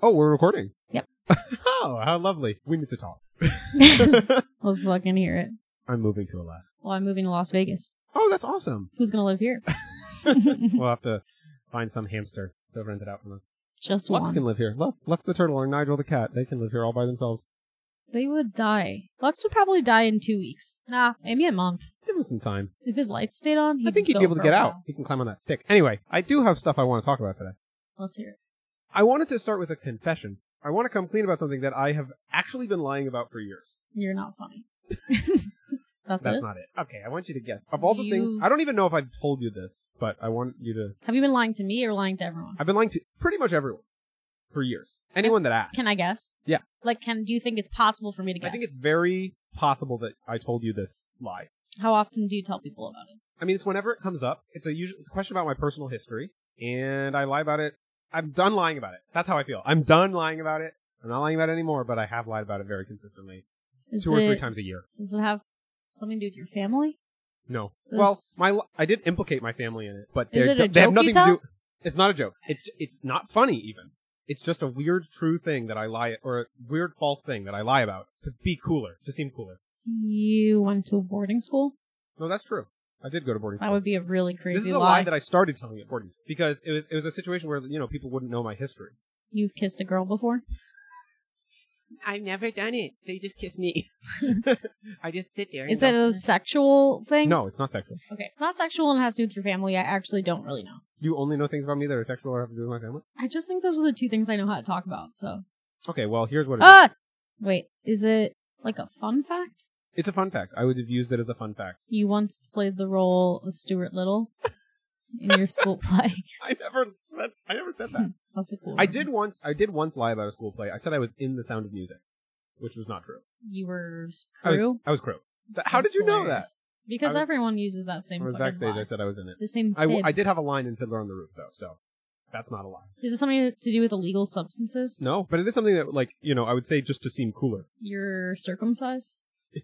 Oh, we're recording. Yep. Oh, how lovely. We need to talk. Let's fucking hear it. I'm moving to Alaska. Well, I'm moving to Las Vegas. Oh, that's awesome. Who's going to live here? We'll have to find some hamster to rent it out from us. Just Lux one. can live here. Lux the turtle or Nigel the cat. They can live here all by themselves. They would die. Lux would probably die in 2 weeks. Nah, maybe a month. Give him some time. If his lights stayed on, I think he'd be able to get out. He can climb on that stick. Anyway, I do have stuff I want to talk about today. Let's hear it. I wanted to start with a confession. I want to come clean about something that I have actually been lying about for years. You're not funny. That's That's it? not it. Okay, I want you to guess. Of all the things, I don't even know if I've told you this, but I want you to... Have you been lying to me or lying to everyone? I've been lying to pretty much everyone for years. Anyone that asked. Can I guess? Yeah. Like, do you think it's possible for me to guess? I think it's very possible that I told you this lie. How often do you tell people about it? I mean, it's whenever it comes up. It's a question about my personal history, and I lie about it. I'm done lying about it. That's how I feel. I'm done lying about it. I'm not lying about it anymore, but I have lied about it very consistently. 2 or 3 times a year. Does it have something to do with your family? No. Well, I did implicate my family in it, but Is it a they have joke nothing you to tell? do. It's not a joke. It's not funny even. It's just a weird true thing that I lie, or a weird false thing that I lie about to be cooler, to seem cooler. You went to a boarding school? No, that's true. I did go to boarding school. That would be a really crazy lie. This is a lie that I started telling at boarding school because it was a situation where people wouldn't know my history. You've kissed a girl before? I've never done it. They just kiss me. I just sit there. Is it a sexual thing? No, it's not sexual. Okay, it's not sexual and it has to do with your family. I actually don't really know. You only know things about me that are sexual or have to do with my family? I just think those are the 2 things I know how to talk about, so. Okay, well, here's what it is. Wait, is it like a fun fact? It's a fun fact. I would have used it as a fun fact. You once played the role of Stuart Little in your school play. I never said that. That's a cool I one. did once lie about a school play. I said I was in The Sound of Music, which was not true. You were crew? I was crew. How did you know that? Hilarious. Because everyone uses that same I was fucking backstage. lie. I said I was in it. The same I did have a line in Fiddler on the Roof, though, so that's not a lie. Is it something to do with illegal substances? No, but it is something that, I would say just to seem cooler. You're circumcised?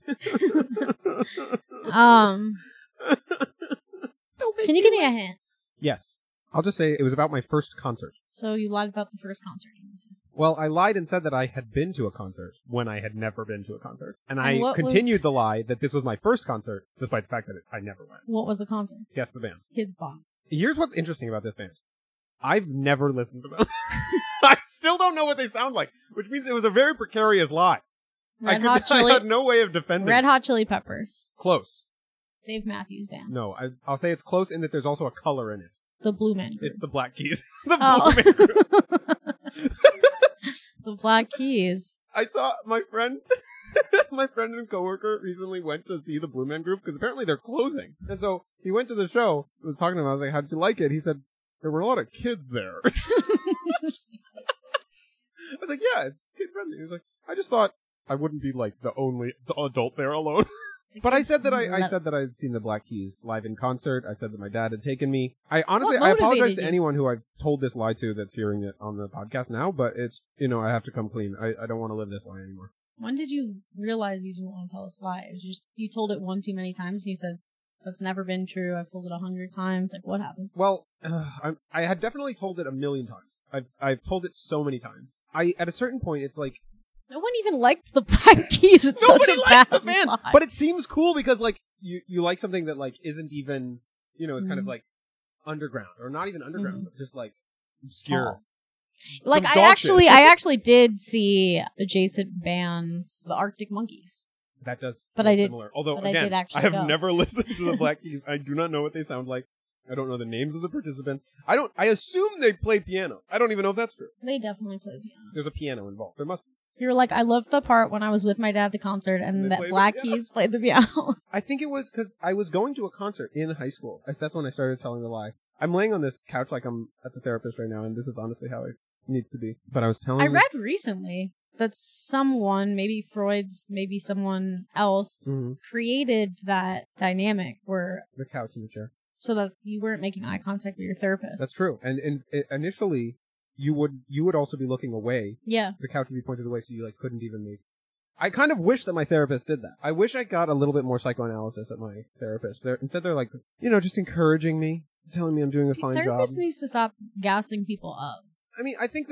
Can you give me a hint? Yes. I'll just say it was about my first concert. So you lied about the first concert you went to. Well, I lied and said that I had been to a concert when I had never been to a concert. And I what continued the lie that this was my first concert, despite the fact that I never went. What was the concert? Guess the band. Kids Bop. Here's what's interesting about this band. I've never listened to them. I still don't know what they sound like, which means it was a very precarious lie. I had no way of defending Red Hot Chili Peppers. Close. Dave Matthews Band. No, I'll say it's close in that there's also a color in it. The Blue Man Group. It's the Black Keys. The Blue Man Group. The Black Keys. I saw my friend and coworker recently went to see the Blue Man Group because apparently they're closing. And so he went to the show, was talking to him, I was like, how did you like it? He said, there were a lot of kids there. I was like, yeah, it's kid friendly. He was like, I just thought I wouldn't be like the only adult there alone. But I said that I had seen the Black Keys live in concert. I said that my dad had taken me. I apologize to anyone who I've told this lie to that's hearing it on the podcast now, but it's, I have to come clean. I don't want to live this lie anymore. When did you realize you didn't want to tell us lie? It was just, you told it one too many times and you said, that's never been true. I've told it 100 times. Like, what happened? Well, I had definitely told it 1,000,000 times. I've told it so many times. At a certain point, it's like, no one even liked the Black Keys. It's such a likes bad the band, lie. but it seems cool because you like something that isn't even it's kind of like underground or not even underground, but just obscure. Oh. Like I actually did see adjacent bands, the Arctic Monkeys. That does, but I did. Similar. Although but again, I did actually I have go. never listened to the Black Keys. I do not know what they sound like. I don't know the names of the participants. I assume they play piano. I don't even know if that's true. They definitely play piano. There's a piano involved. There must be. You're like, I loved the part when I was with my dad at the concert and that Black Keys played the piano. I think it was because I was going to a concert in high school. That's when I started telling the lie. I'm laying on this couch like I'm at the therapist right now, and this is honestly how it needs to be. But I was telling. I read recently that someone, maybe Freud's, maybe someone else, created that dynamic where the couch and the chair, so that you weren't making eye contact with your therapist. That's true. And initially, you would also be looking away. Yeah. The couch would be pointed away, so you couldn't even make. I kind of wish that my therapist did that. I wish I got a little bit more psychoanalysis at my therapist. Instead, they're just encouraging me, telling me I'm doing a fine job. Therapist needs to stop gassing people up. I mean, I think that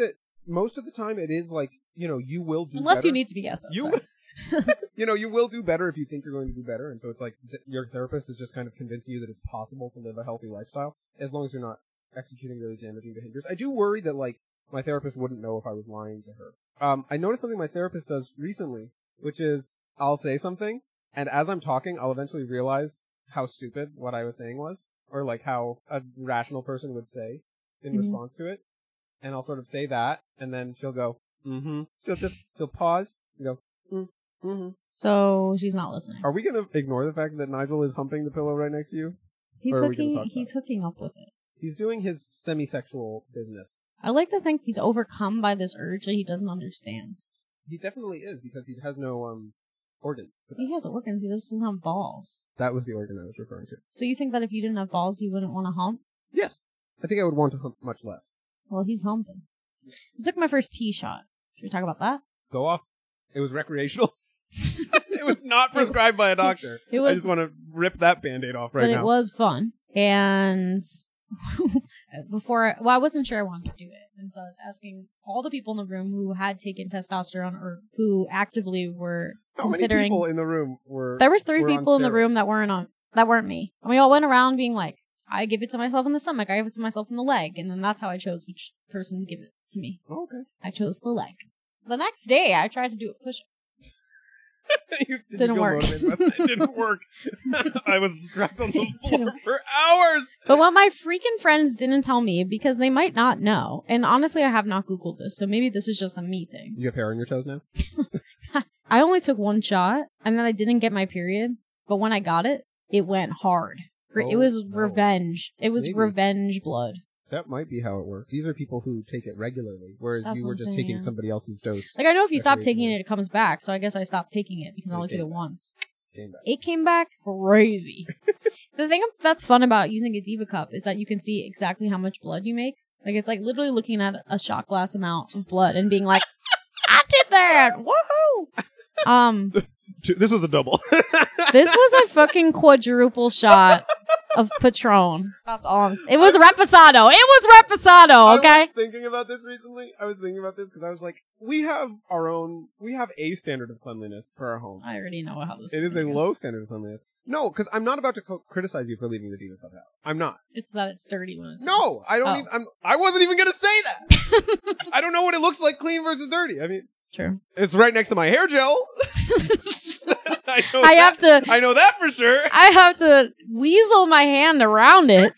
most of the time it is like, you will do Unless better. you need to be gassed up. You, Sorry. you will do better if you think you're going to do better. And so it's like your therapist is just kind of convincing you that it's possible to live a healthy lifestyle as long as you're not executing really damaging behaviors. I do worry that, like, my therapist wouldn't know if I was lying to her. I noticed something my therapist does recently, which is I'll say something, and as I'm talking, I'll eventually realize how stupid what I was saying was, or like how a rational person would say in response to it. And I'll sort of say that, and then she'll go, mm-hmm. She'll pause and go, mm-hmm. So she's not listening. Are we going to ignore the fact that Nigel is humping the pillow right next to you? He's hooking up with it. He's doing his semi-sexual business. I like to think he's overcome by this urge that he doesn't understand. He definitely is, because he has no organs. He has organs, he doesn't have balls. That was the organ I was referring to. So you think that if you didn't have balls, you wouldn't want to hump? Yes. I think I would want to hump much less. Well, he's humping. I took my first tea shot. Should we talk about that? Go off. It was recreational. It was not prescribed by a doctor. I just want to rip that Band-Aid off right now. But it was fun. And I wasn't sure I wanted to do it. And so I was asking all the people in the room who had taken testosterone or who actively were considering. How many people in the room were? There was 3 people in the room that weren't me. And we all went around being like, I give it to myself in the stomach, I give it to myself in the leg, and then that's how I chose which person to give it to me. Oh, okay. I chose the leg. The next day, I tried to do a push-up. Didn't work. It didn't work. I was strapped on the floor for hours. But what my freaking friends didn't tell me, because they might not know, and honestly, I have not Googled this, so maybe this is just a me thing. You have hair on your toes now? I only took 1 shot, and then I didn't get my period, but when I got it, it went hard. It was revenge. It was revenge blood. That might be how it works. These are people who take it regularly, whereas you were just taking somebody else's dose. Like, I know if you stop taking it, it comes back, so I guess I stopped taking it because I only took it once. It came back crazy. The thing that's fun about using a Diva Cup is that you can see exactly how much blood you make. Like, it's like literally looking at a shot glass amount of blood and being like, I did that! Woohoo! This was a double. This was a fucking quadruple shot of Patron. That's all I'm saying. It was Reposado. Okay? I was thinking about this recently. Because I was like, we have a standard of cleanliness for our home. I already know how this is. It is a low standard of cleanliness. No, because I'm not about to criticize you for leaving the Diva Cup out. I'm not. It's that it's dirty when it's No, I don't even, I wasn't even going to say that. I don't know what it looks like clean versus dirty. I mean, true. It's right next to my hair gel. I know that for sure. I have to weasel my hand around it.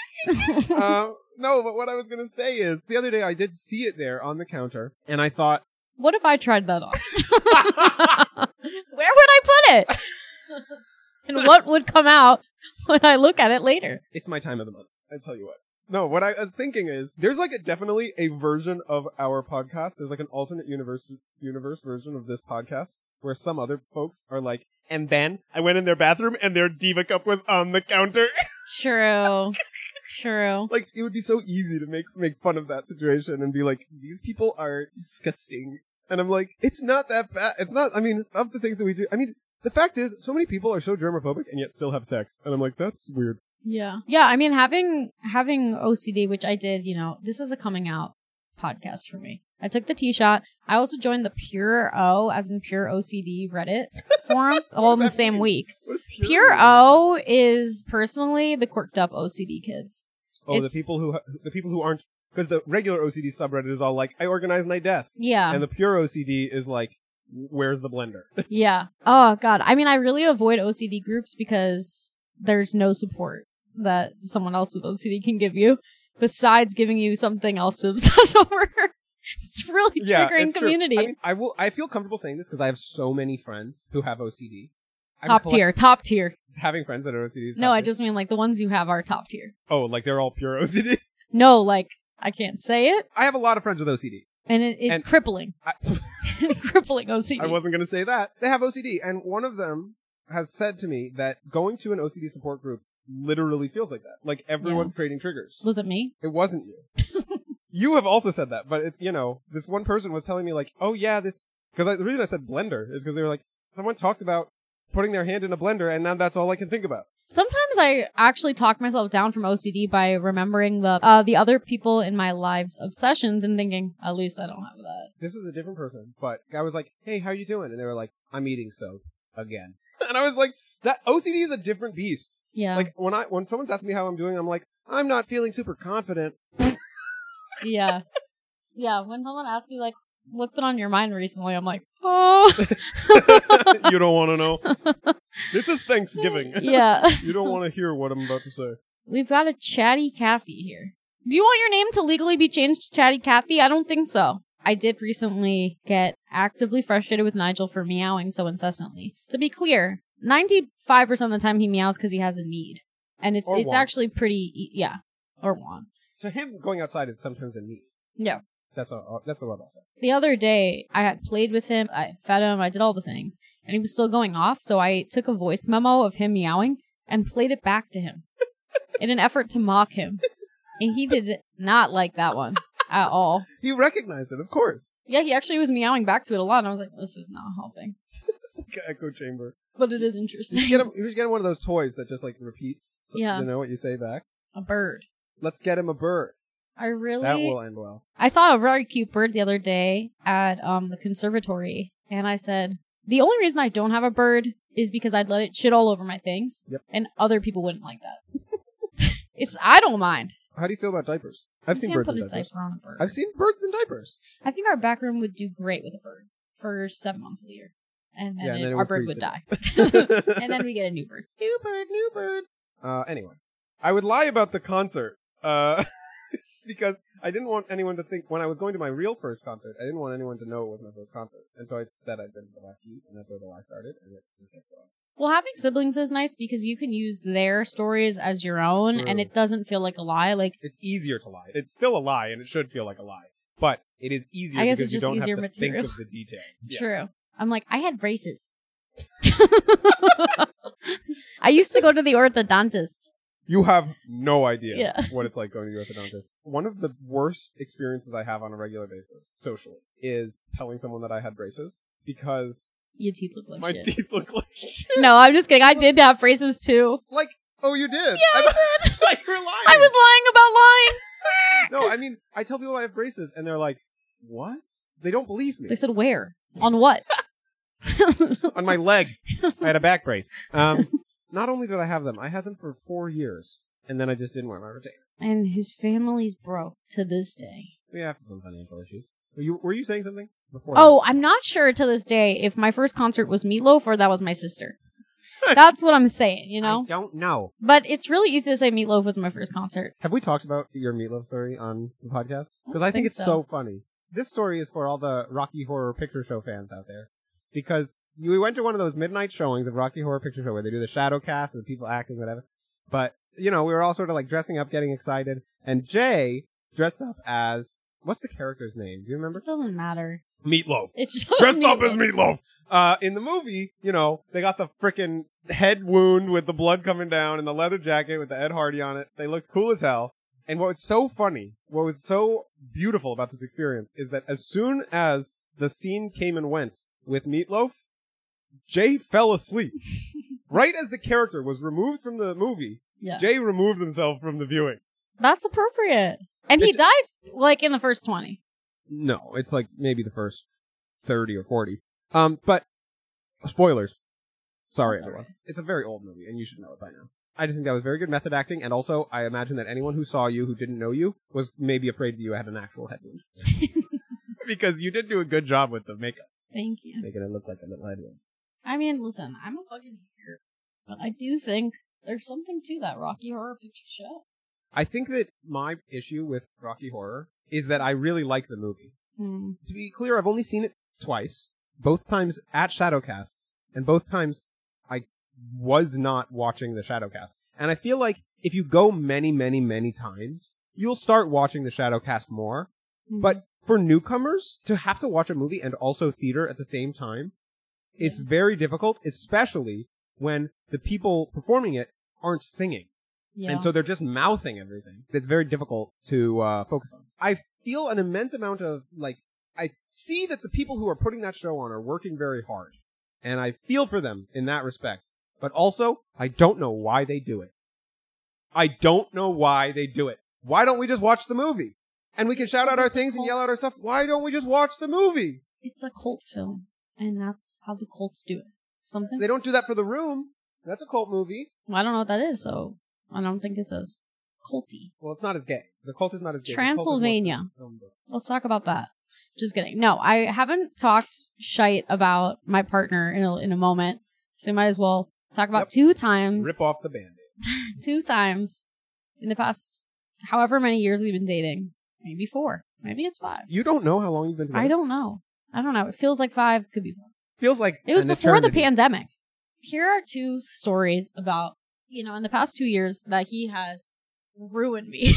No, but what I was going to say is, the other day I did see it there on the counter, and I thought, what if I tried that on? Where would I put it? And what would come out when I look at it later? It's my time of the month. I tell you what. No, what I was thinking is, there's like definitely a version of our podcast. There's like an alternate universe version of this podcast where some other folks are like, and then I went in their bathroom and their Diva Cup was on the counter. True. Like, it would be so easy to make fun of that situation and be like, these people are disgusting. And I'm like, it's not that bad. It's not, I mean, of the things that we do, I mean, the fact is, so many people are so germophobic and yet still have sex. And I'm like, that's weird. Yeah. Yeah, I mean, having OCD, which I did, this is a coming out podcast for me. I took the T-shot. I also joined the Pure O, as in Pure OCD Reddit forum, all in the same week. What is Pure O is personally the quirked up OCD kids. Oh, the people who aren't, because the regular OCD subreddit is all like, I organize my desk. Yeah. And the Pure OCD is like, where's the blender? Yeah. Oh, God. I mean, I really avoid OCD groups because there's no support that someone else with OCD can give you besides giving you something else to obsess over. It's really triggering community. True. I mean, I feel comfortable saying this because I have so many friends who have OCD. Top tier. Having friends that are OCD. No, I just mean like the ones you have are top tier. Oh, like they're all pure OCD? No, like I can't say it. I have a lot of friends with OCD. And crippling. Crippling OCD. I wasn't going to say that. They have OCD. And one of them has said to me that going to an OCD support group literally feels like that. Like everyone trading triggers. Was it me? It wasn't you. You have also said that, but it's, this one person was telling me like, oh yeah, because the reason I said blender is because they were like, someone talked about putting their hand in a blender and now that's all I can think about. Sometimes I actually talk myself down from OCD by remembering the other people in my life's obsessions and thinking, at least I don't have that. This is a different person, but guy was like, "Hey, how you doing?" And they were like, "I'm eating soap again." And I was like, "That OCD is a different beast." Yeah. Like when someone's asking me how I'm doing, I'm like, "I'm not feeling super confident." Yeah. Yeah. When someone asks me like, "What's been on your mind recently?" I'm like, "Oh." You don't want to know. This is Thanksgiving. Yeah. You don't want to hear what I'm about to say. We've got a Chatty Cathy here. Do you want your name to legally be changed to Chatty Cathy? I don't think so. I did recently get actively frustrated with Nigel for meowing so incessantly. To be clear, 95% of the time he meows because he has a need. And it's actually pretty, yeah. Or want. To him, going outside is sometimes a need. Yeah. That's what I'll say. The other day, I had played with him, I fed him, I did all the things, and he was still going off, so I took a voice memo of him meowing and played it back to him in an effort to mock him. And he did not like that one at all. He recognized it, of course. Yeah, he actually was meowing back to it a lot, and I was like, this is not helping. It's like an echo chamber. But it is interesting. You should get him one of those toys that just like repeats yeah. You know what you say back. A bird. Let's get him a bird. That will end well. I saw a very cute bird the other day at the conservatory, and I said, the only reason I don't have a bird is because I'd let it shit all over my things, and other people wouldn't like that. I don't mind. How do you feel about diapers? I've seen birds in diapers. Diaper on a bird. I've seen birds in diapers. I think our back room would do great with a bird for 7 months of the year. And then our bird would die. And then we get a new bird. New bird. Anyway, I would lie about the concert. Because I didn't want anyone to think, when I was going to my real first concert, I didn't want anyone to know it was my first concert. And so I said I'd been to the Black Keys, and that's where the lie started, and it just kept going. Well, having siblings is nice because you can use their stories as your own, and it doesn't feel like a lie. Like, it's easier to lie. It's still a lie, and it should feel like a lie. But it is easier because you don't have to think of the details. True. I'm like, I had braces. I used to go to the orthodontist. You have no idea what it's like going to the orthodontist. One of the worst experiences I have on a regular basis, socially, is telling someone that I had braces because your teeth look like my shit. teeth look like shit. No, I'm just kidding. I did have braces too. Like, oh, you did? Yeah, I did. Like, you're lying. I was lying about lying. No, I mean, I tell people I have braces, and they're like, what? They don't believe me. They said, where? On what? On my leg. I had a back brace. Not only did I have them, I had them for 4 years, and then I just didn't wear my retainer. And his family's broke to this day. We have some financial issues. Were you saying something before? Oh, I'm not sure to this day if my first concert was Meatloaf or that was my sister. That's what I'm saying, you know? I don't know. But it's really easy to say Meatloaf was my first concert. Have we talked about your Meatloaf story on the podcast? Because I think it's so funny. This story is for all the Rocky Horror Picture Show fans out there. Because we went to one of those midnight showings of Rocky Horror Picture Show where they do the shadow cast and the people acting, whatever. But, you know, we were all sort of like dressing up, getting excited. And Jay dressed up as, what's the character's name? Do you remember? It doesn't matter. Meatloaf. It's just dressed Meatloaf. up as Meatloaf. In the movie, you know, they got the frickin' head wound with the blood coming down and the leather jacket with the Ed Hardy on it. They looked cool as hell. And what was so funny, what was so beautiful about this experience is that as soon as the scene came and went with Meatloaf, Jay fell asleep. Right as the character was removed from the movie, Jay removed himself from the viewing. That's appropriate. And he dies, like, in the first 20. No, it's like maybe the first 30 or 40. But, spoilers. Sorry, everyone. It's a very old movie, and you should know it by now. I just think that was very good method acting, and also, I imagine that anyone who saw you who didn't know you was maybe afraid that you had an actual head wound. Because you did do a good job with the makeup. Thank you. Making it look like a little head wound. I mean, listen, I'm a fucking hater, but I do think there's something to that Rocky Horror Picture Show. I think that my issue with Rocky Horror is that I really like the movie. To be clear, I've only seen it twice. Both times at Shadowcasts, and both times I was not watching the Shadowcast. And I feel like if you go many, many, many times, you'll start watching the Shadowcast more. But for newcomers, to have to watch a movie and also theater at the same time, it's very difficult, especially when the people performing it aren't singing. Yeah. And so they're just mouthing everything. It's very difficult to focus on. I feel an immense amount of, like, I see that the people who are putting that show on are working very hard. And I feel for them in that respect. But also, I don't know why they do it. I don't know why they do it. Why don't we just watch the movie? And we can shout out our things and yell out our stuff. Why don't we just watch the movie? It's a cult film, and that's how the cults do it. Something? They don't do that for The Room. That's a cult movie. Well, I don't know what that is, so I don't think it's as culty. Well, it's not as gay. The cult is not as gay. Transylvania. Let's talk about that. Just kidding. No, I haven't talked shite about my partner in a moment, so we might as well talk about 2 times. Rip off the Band-Aid. 2 times in the past however many years we've been dating. Maybe 4. Maybe it's 5. You don't know how long you've been together? I don't know. It feels like 5. Could be 4. Feels like it was before eternity. the pandemic. Here are 2 stories about, in the past 2 years that he has ruined me.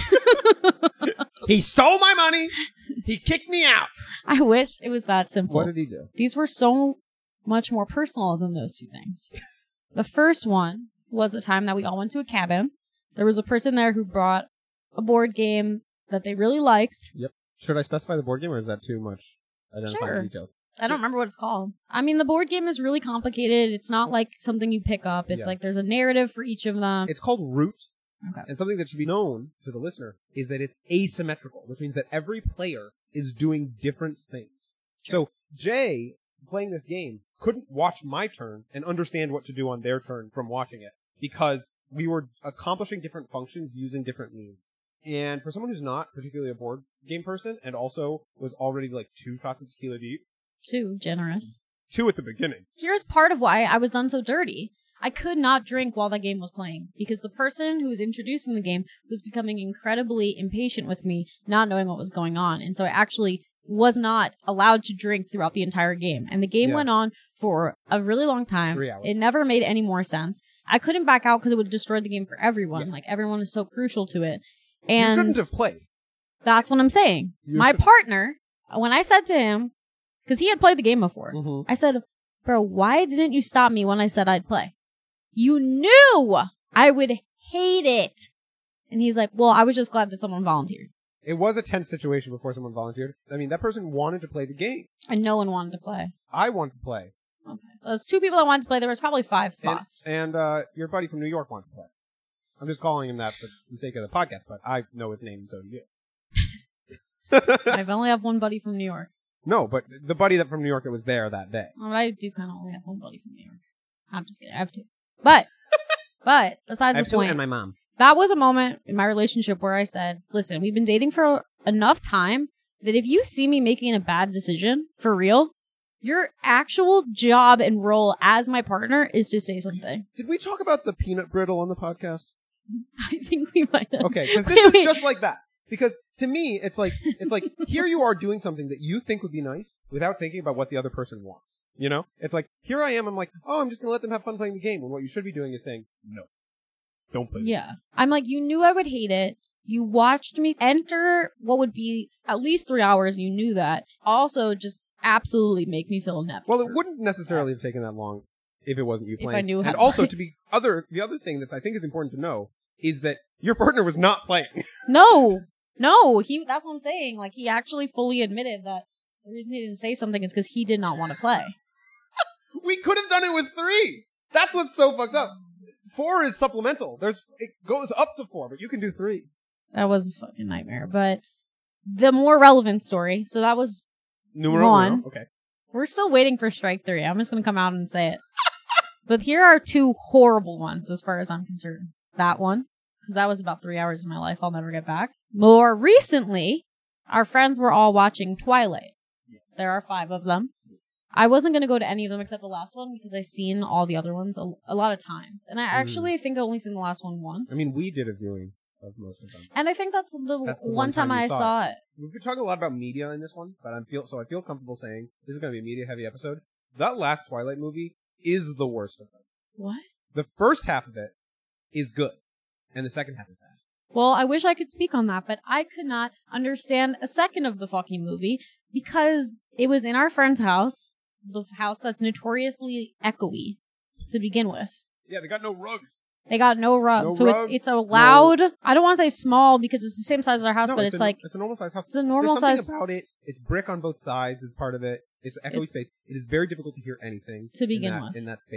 He stole my money. He kicked me out. I wish it was that simple. What did he do? These were so much more personal than those 2 things. The first one was a time that we all went to a cabin. There was a person there who brought a board game that they really liked. Yep. Should I specify the board game, or is that too much identifying details? I don't remember what it's called. I mean, the board game is really complicated. It's not like something you pick up. It's like there's a narrative for each of them. It's called Root. Okay. And something that should be known to the listener is that it's asymmetrical, which means that every player is doing different things. Sure. So Jay, playing this game, couldn't watch my turn and understand what to do on their turn from watching it, because we were accomplishing different functions using different means. And for someone who's not particularly a board game person and also was already like 2 shots of tequila deep. 2 generous. 2 at the beginning. Here's part of why I was done so dirty. I could not drink while the game was playing because the person who was introducing the game was becoming incredibly impatient with me, not knowing what was going on. And so I actually was not allowed to drink throughout the entire game. And the game went on for a really long time. 3 hours. It never made any more sense. I couldn't back out because it would have destroyed the game for everyone. Yes. Like, everyone is so crucial to it. And you shouldn't have played. That's what I'm saying. My partner, when I said to him, because he had played the game before, I said, bro, why didn't you stop me when I said I'd play? You knew I would hate it. And he's like, well, I was just glad that someone volunteered. It was a tense situation before someone volunteered. I mean, that person wanted to play the game. And no one wanted to play. I wanted to play. Okay, so it's 2 people that wanted to play. There was probably 5 spots. And your buddy from New York wanted to play. I'm just calling him that for the sake of the podcast, but I know his name, and so do you. I've only have one buddy from New York. No, but the buddy that from New York that was there that day. Well, I do kind of only have one buddy from New York. I'm just kidding. I have 2. But besides I the have 2 point, and my mom. That was a moment in my relationship where I said, listen, we've been dating for enough time that if you see me making a bad decision, for real, your actual job and role as my partner is to say something. Did we talk about the peanut brittle on the podcast? I think we might have. Okay, because this is just like that. Because to me, it's like here you are doing something that you think would be nice without thinking about what the other person wants. You know? It's like, here I am, I'm like, oh, I'm just going to let them have fun playing the game. When what you should be doing is saying, no, don't play the game. Yeah. I'm like, you knew I would hate it. You watched me enter what would be at least 3 hours. You knew that. Also, just absolutely make me feel inept. Well, it wouldn't necessarily have taken that long if it wasn't you playing. If I knew how and to also, play. the other thing that I think is important to know is that your partner was not playing. No, that's what I'm saying. Like, he actually fully admitted that the reason he didn't say something is because he did not want to play. We could have done it with 3. That's what's so fucked up. 4 is supplemental. It goes up to 4, but you can do 3. That was a fucking nightmare. But the more relevant story, so that was Numero 1. Okay. We're still waiting for strike 3. I'm just going to come out and say it. But here are 2 horrible ones as far as I'm concerned. That one, because that was about 3 hours of my life I'll never get back. More recently, our friends were all watching Twilight. Yes. There are 5 of them. Yes. I wasn't going to go to any of them except the last one because I've seen all the other ones a lot of times. And I think I've only seen the last one once. I mean, we did a viewing of most of them. And I think that's the one time I saw it. We've been talking a lot about media in this one, but I feel comfortable saying this is going to be a media-heavy episode. That last Twilight movie is the worst of them. What? The first half of it is good, and the second half is bad. Well, I wish I could speak on that, but I could not understand a second of the fucking movie because it was in our friend's house, the house that's notoriously echoey to begin with. Yeah, they got no rugs. They got no rugs. No so rugs, it's a loud, I don't want to say small because it's the same size as our house, no, but it's a normal size house. It's a normal size. There's something about it. It's brick on both sides is part of it. It's echoey space. It is very difficult to hear anything to begin with in that space.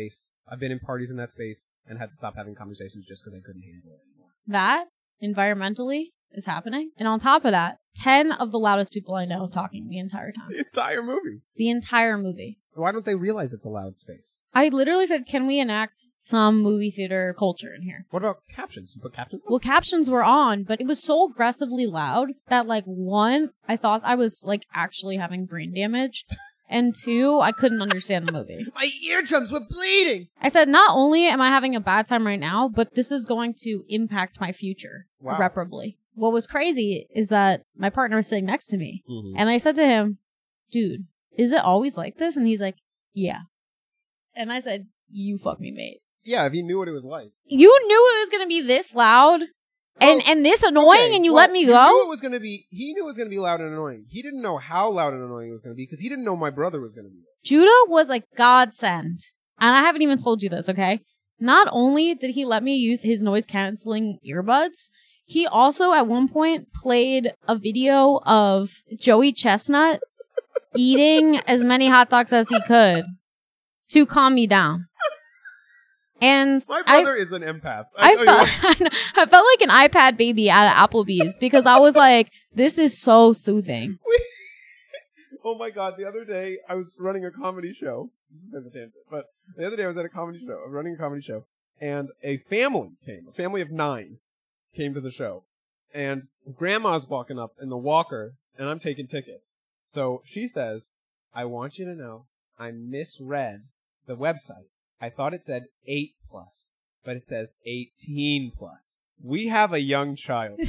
I've been in parties in that space and had to stop having conversations just because I couldn't handle it anymore. That, environmentally, is happening. And on top of that, 10 of the loudest people I know talking the entire time. The entire movie. The entire movie. Why don't they realize it's a loud space? I literally said, can we enact some movie theater culture in here? What about captions? You put captions on? Well, captions were on, but it was so aggressively loud that, like, one, I thought I was, like, actually having brain damage. And two, I couldn't understand the movie. My eardrums were bleeding! I said, not only am I having a bad time right now, but this is going to impact my future irreparably. What was crazy is that my partner was sitting next to me. Mm-hmm. And I said to him, dude, is it always like this? And he's like, yeah. And I said, you fuck me, mate. Yeah, if he knew what it was like. You knew it was going to be this loud and this annoying, and you let me go? He knew it was going to be loud and annoying. He didn't know how loud and annoying it was going to be because he didn't know my brother was going to be there. Judah was like godsend. And I haven't even told you this, okay? Not only did he let me use his noise-canceling earbuds, he also at one point played a video of Joey Chestnut eating as many hot dogs as he could to calm me down. And my brother is an empath. I felt like an iPad baby at Applebee's because I was like, this is so soothing. Oh my God. The other day I was running a comedy show. This is a bit of a tangent, but the other day I was at a comedy show. I'm running a comedy show and a family of 9 came to the show and grandma's walking up in the walker and I'm taking tickets. So she says, I want you to know I misread the website. I thought it said 8+, but it says 18+. We have a young child.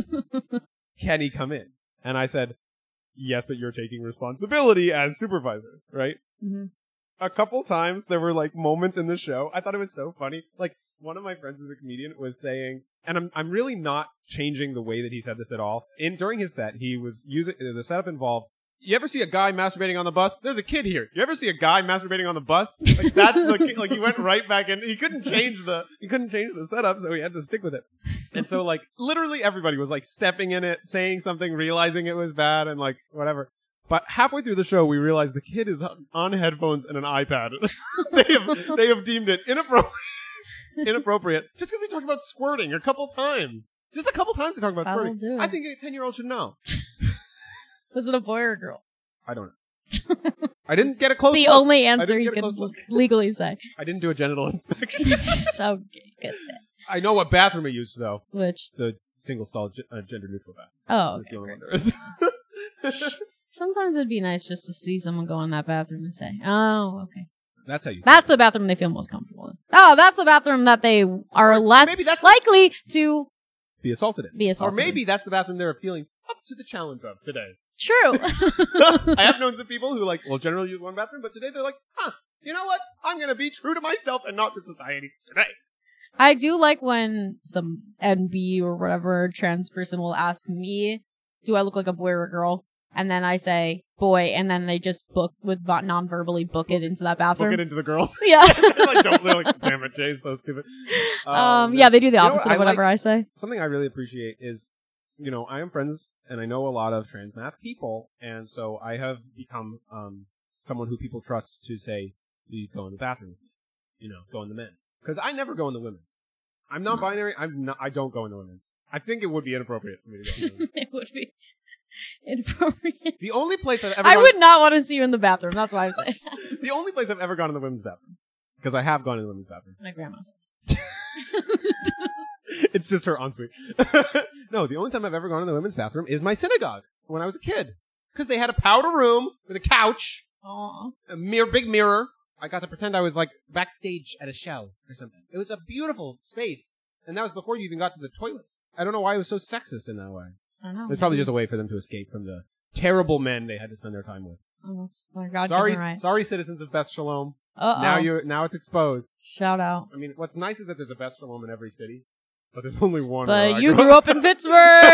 Can he come in? And I said, yes, but you're taking responsibility as supervisors, right? Mm-hmm. A couple times there were like moments in the show. I thought it was so funny. Like one of my friends who's a comedian was saying, and I'm really not changing the way that he said this at all. During his set, he was using the setup involved. You ever see a guy masturbating on the bus? There's a kid here. You ever see a guy masturbating on the bus? Like that's the like he went right back in. He couldn't change the setup, so he had to stick with it. And so like literally everybody was like stepping in it, saying something, realizing it was bad, and like whatever. But halfway through the show, we realized the kid is on headphones and an iPad. they have deemed it inappropriate just because we talked about squirting a couple times. Just a couple times we talked about squirting. I think a 10-year-old should know. Was it a boy or a girl? I don't know. I didn't get a close look. It's the only answer you can legally say. I didn't do a genital inspection. So good. I know what bathroom I used, though. Which? The single-stall gender-neutral bathroom. Oh, okay. That's the only one there is. Sometimes it'd be nice just to see someone go in that bathroom and say, oh, okay. That's how you say That's the bathroom they feel most comfortable in. Oh, that's the bathroom that they are less likely to be assaulted in. Or maybe that's the bathroom they're feeling up to the challenge of today. True. I have known some people who generally use one bathroom, but today they're like, you know what? I'm going to be true to myself and not to society today. I do like when some NB or whatever trans person will ask me, do I look like a boy or a girl? And then I say boy, and then they just non-verbally book it into that bathroom. Book it into the girls? Yeah. They're like, damn it, Jay's so stupid. Yeah, they do the opposite of whatever I say. Something I really appreciate is, I am friends and I know a lot of trans masc people, and so I have become someone who people trust to say, you go in the bathroom, go in the men's. Because I never go in the women's. I'm non-binary. I don't go in the women's. I think it would be inappropriate for me to go in the women's. It would be inappropriate. The only place I've ever I would not want to see you in the bathroom. That's why I'm saying that. The only place I've ever gone in the women's bathroom. Because I have gone in the women's bathroom. My grandma's house. It's just her ensuite. No, the only time I've ever gone in the women's bathroom is my synagogue when I was a kid. Because they had a powder room with a couch, a big mirror. I got to pretend I was like backstage at a show or something. It was a beautiful space. And that was before you even got to the toilets. I don't know why it was so sexist in that way. I don't know. It was probably just a way for them to escape from the terrible men they had to spend their time with. Oh, that's my God. Sorry, citizens of Beth Shalom. Uh-oh. Now it's exposed. Shout out. I mean, what's nice is that there's a Beth Shalom in every city, but there's only one. But you grew up in Pittsburgh.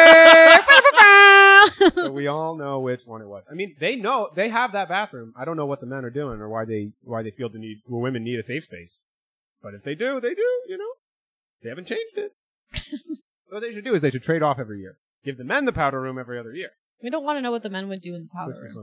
So we all know which one it was. I mean, they have that bathroom. I don't know what the men are doing or why they feel the need. Well, women need a safe space, but if they do, they do. They haven't changed it. What they should do is they should trade off every year. Give the men the powder room every other year. We don't want to know what the men would do in the powder room.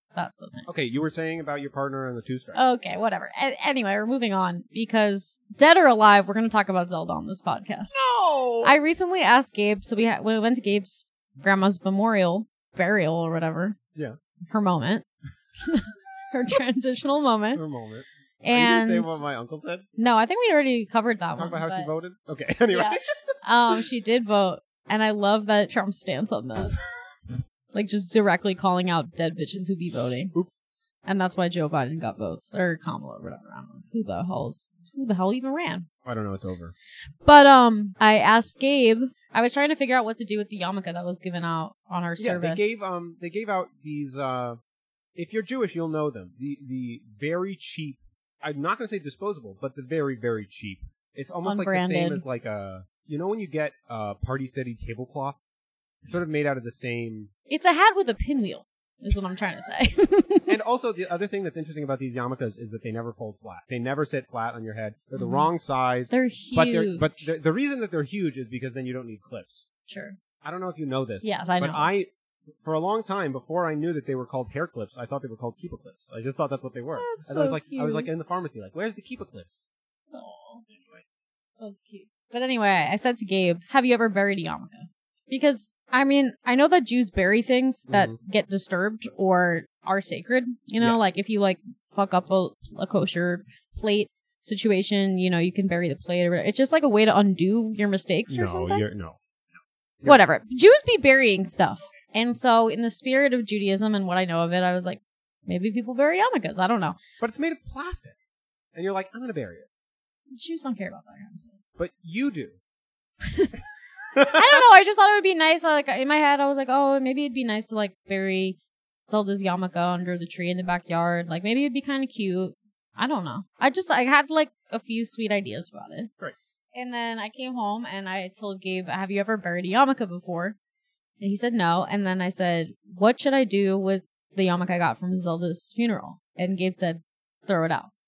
That's the thing. Okay, you were saying about your partner and the two-strike. Okay, whatever. Anyway, we're moving on because dead or alive, we're going to talk about Zelda on this podcast. No! I recently asked Gabe, so we went to Gabe's grandma's burial or whatever. Yeah. Her moment. Her transitional moment. For a moment. And Are you going to say what my uncle said? no, I think we already covered that one. Talk about how she but- voted? Okay, anyway. Yeah. She did vote, and I love that Trump's stance on that. Like, just directly calling out dead bitches who be voting. Oops. And that's why Joe Biden got votes. Or Kamala, or whatever. I don't know. Who the hell even ran? I don't know, it's over. But, I asked Gabe, I was trying to figure out what to do with the yarmulke that was given out on our service. They gave out these, if you're Jewish, you'll know them. The very cheap, I'm not going to say disposable, but the very, very cheap. It's almost Unbranded. like the same as like a, you know when you get Party City tablecloth? It's sort of made out of the same. It's a hat with a pinwheel, is what I'm trying to say. And also, the other thing that's interesting about these yarmulkes is that they never fold flat. They never sit flat on your head. They're the wrong size. They're huge. But the reason that they're huge is because then you don't need clips. Sure. I don't know if you know this. Yes, I know. But for a long time, before I knew that they were called hair clips, I thought they were called Keepa clips. I just thought that's what they were. That's and I was so like, cute. I was like in the pharmacy, like, where's the Keepa clips? Oh, that's cute. But anyway, I said to Gabe, have you ever buried a yarmulke? Because, I mean, I know that Jews bury things that get disturbed or are sacred. You know, Yeah. like if you like fuck up a kosher plate situation, you know, you can bury the plate or whatever. It's just like a way to undo your mistakes or something. No. Whatever. Jews be burying stuff. And so in the spirit of Judaism and what I know of it, I was like, maybe people bury yarmulkes. I don't know. But it's made of plastic. And you're like, I'm going to bury it. Jews don't care about that kind of stuff. But you do. I don't know. I just thought it would be nice. Like in my head, I was like, oh, maybe it'd be nice to like bury Zelda's yarmulke under the tree in the backyard. Like maybe it'd be kind of cute. I don't know. I had like a few sweet ideas about it. Right. And then I came home and I told Gabe, have you ever buried a yarmulke before? And he said no. And then I said, what should I do with the yarmulke I got from Zelda's funeral? And Gabe said, throw it out.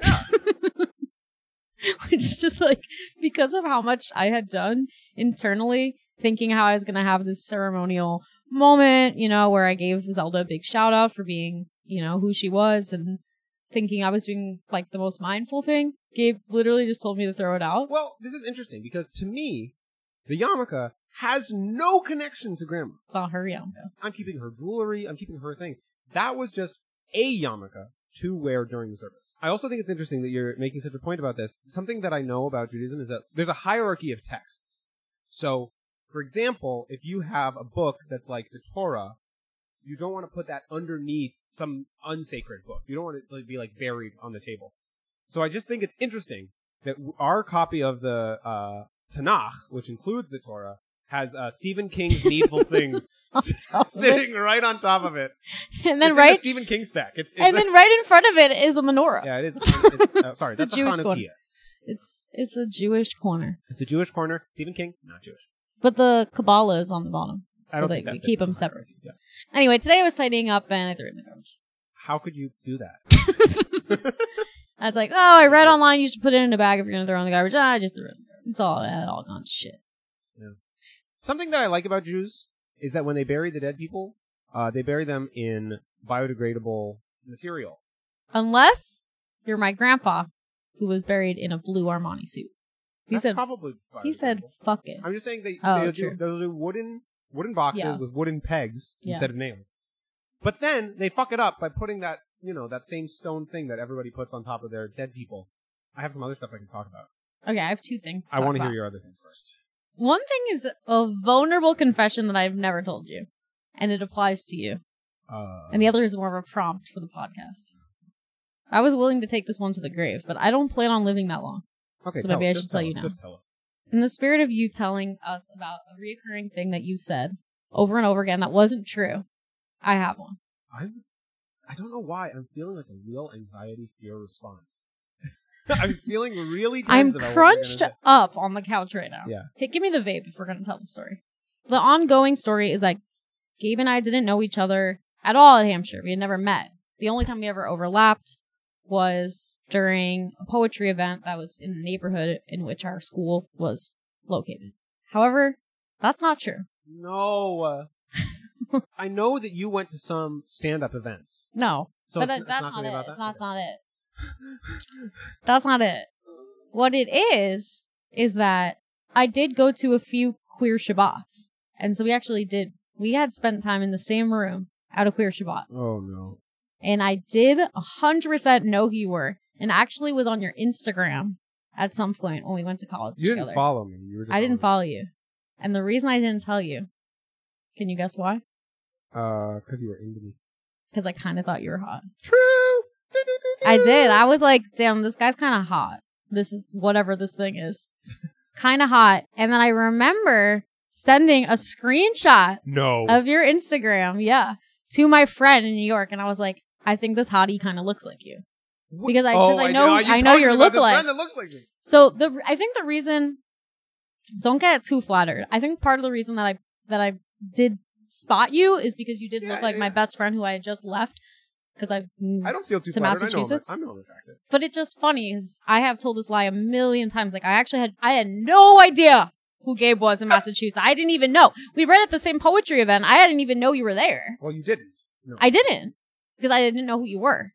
Which is just like, because of how much I had done internally, thinking how I was going to have this ceremonial moment, you know, where I gave Zelda a big shout out for being, you know, who she was and thinking I was doing like the most mindful thing. Gabe literally just told me to throw it out. Well, this is interesting because to me, the yarmulke has no connection to grandma. It's not her yarmulke. I'm keeping her jewelry. I'm keeping her things. That was just a yarmulke to wear during the service. I also think it's interesting that you're making such a point about this. Something that I know about Judaism is that there's a hierarchy of texts. So, for example, if you have a book that's like the Torah, you don't want to put that underneath some unsacred book. You don't want it to be like buried on the table. So I just think it's interesting that our copy of the Tanakh, which includes the Torah, has Stephen King's Needful Things sitting right on top of it. And then it's right in the Stephen King stack. It's and then right in front of it is a menorah. yeah, it is. Sorry, the that's a Jewish Hanukkah. corner. It's a Jewish corner. It's a Jewish corner. Stephen King, not Jewish. But the Kabbalah is on the bottom. I So don't they think that we fits keep in them the separate. hierarchy. Yeah. Anyway, today I was tidying up and I threw it in the garbage. How could you do that? I was like, oh, I read online you should put it in a bag if you're going to throw it in the garbage. I just threw it in the garbage. It's all gone to shit. Something that I like about Jews is that when they bury the dead people, they bury them in biodegradable material. Unless you're my grandpa, who was buried in a blue Armani suit. He That's said, probably he said, fuck it. I'm just saying they true. do wooden boxes Yeah. with wooden pegs Yeah. instead of nails. But then they fuck it up by putting that, that same stone thing that everybody puts on top of their dead people. I have some other stuff I can talk about. Okay, I have two things to I talk want to about. hear your other things first. One thing is a vulnerable confession that I've never told you, and it applies to you. And the other is more of a prompt for the podcast. I was willing to take this one to the grave, but I don't plan on living that long. Okay, So maybe I should tell you now. Just tell us. In the spirit of you telling us about a reoccurring thing that you've said over and over again that wasn't true, I have one. I don't know why. I'm feeling like a real anxiety fear response. I'm feeling really tense I'm about what you're crunched gonna say. up on the couch right now. Yeah. Hey, give me the vape if we're going to tell the story. The ongoing story is like, Gabe and I didn't know each other at all at Hampshire. We had never met. The only time we ever overlapped was during a poetry event that was in the neighborhood in which our school was located. However, that's not true. No. I know that you went to some stand-up events. No. So but it's that's not not gonna it. be about that? That's not it. That's not it. What it is that I did go to a few queer Shabbats. And so we had spent time in the same room at a queer Shabbat. Oh, no. And I did 100% know who you were. And actually was on your Instagram at some point when we went to college You together. didn't follow me. You were just I didn't follow you. And the reason I didn't tell you, can you guess why? Because you were into me. Because I kind of thought you were hot. True! I did. I was like, damn, this guy's kind of hot. This is whatever this thing is. Kind of hot. And then I remember sending a screenshot of your Instagram, to my friend in New York. And I was like, I think this hottie kind of looks like you. Because I know your lookalike. That looks like me. So I think the reason, don't get too flattered. I think part of the reason that I did spot you is because you did look like my best friend who I had just left. Because I don't feel too to flattered. Massachusetts. I'm not attractive. But it's just funny is I have told this lie a million times. Like I had no idea who Gabe was in Massachusetts. I didn't even know. We read at the same poetry event. I didn't even know you were there. Well, you didn't. No. I didn't because I didn't know who you were.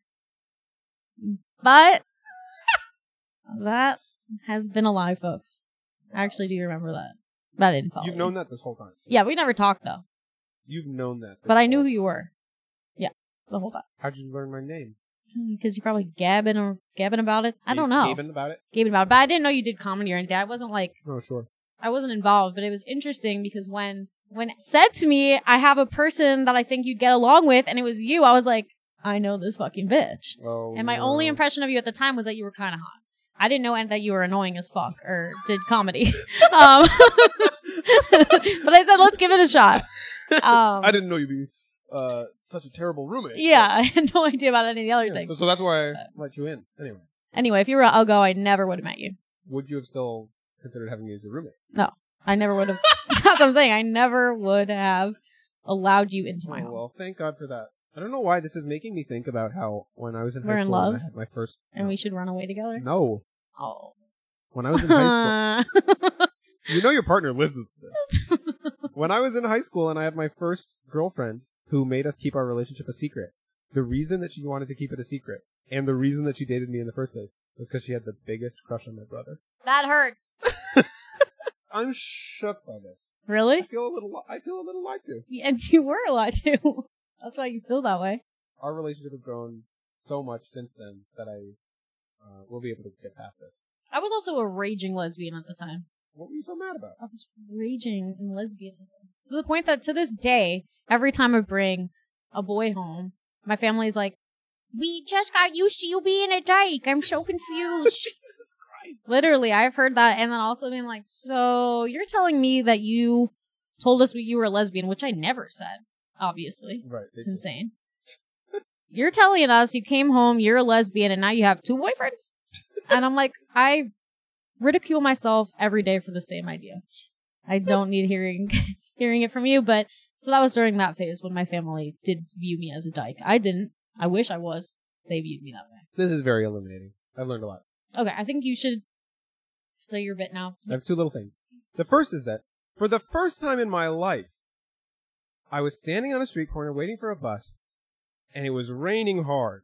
But that has been a lie, folks. I actually do remember that. But I didn't follow. You've known that this whole time. Yeah, we never talked though. You've known that. But I knew who you were. Yeah, the whole time. How'd you learn my name? Because you're probably gabbing about it. I don't know. Gabbing about it? Gabbing about it. But I didn't know you did comedy or anything. I wasn't like... Oh, sure. I wasn't involved, but it was interesting because when it said to me, I have a person that I think you'd get along with, and it was you, I was like, I know this fucking bitch. Oh, and my only impression of you at the time was that you were kind of hot. I didn't know that you were annoying as fuck or did comedy. But I said, let's give it a shot. I didn't know you'd be such a terrible roommate. Yeah, I had no idea about any of the other things. So that's why I let you in. Anyway, if you were I'll go, I never would have met you. Would you have still considered having me as your roommate? No, I never would have. That's what I'm saying. I never would have allowed you into my home. Well, thank God for that. I don't know why this is making me think about how when I was in We're high in school love? and I had my first... And we should run away together? No. Oh. When I was in high school... You know your partner listens to this. When I was in high school and I had my first girlfriend who made us keep our relationship a secret, the reason that she wanted to keep it a secret and the reason that she dated me in the first place was because she had the biggest crush on my brother. That hurts. I'm shook by this. Really? I feel a little lied to. And you were allowed to. That's why you feel that way. Our relationship has grown so much since then that I will be able to get past this. I was also a raging lesbian at the time. What were you so mad about? I was raging in lesbianism. To the point that to this day, every time I bring a boy home, my family's like, we just got used to you being a dyke. I'm so confused. Jesus Christ. Literally, I've heard that. And then also being like, so you're telling me that you told us you were a lesbian, which I never said, obviously. Right. It's insane. You're telling us you came home, you're a lesbian, and now you have 2 boyfriends? And I'm like, I ridicule myself every day for the same idea. I don't need hearing it from you, but so that was during that phase when my family did view me as a dyke. I didn't. I wish I was. They viewed me that way. This is very illuminating. I've learned a lot. Okay, I think you should say your bit now. I have 2 little things. The first is that for the first time in my life, I was standing on a street corner waiting for a bus, and it was raining hard.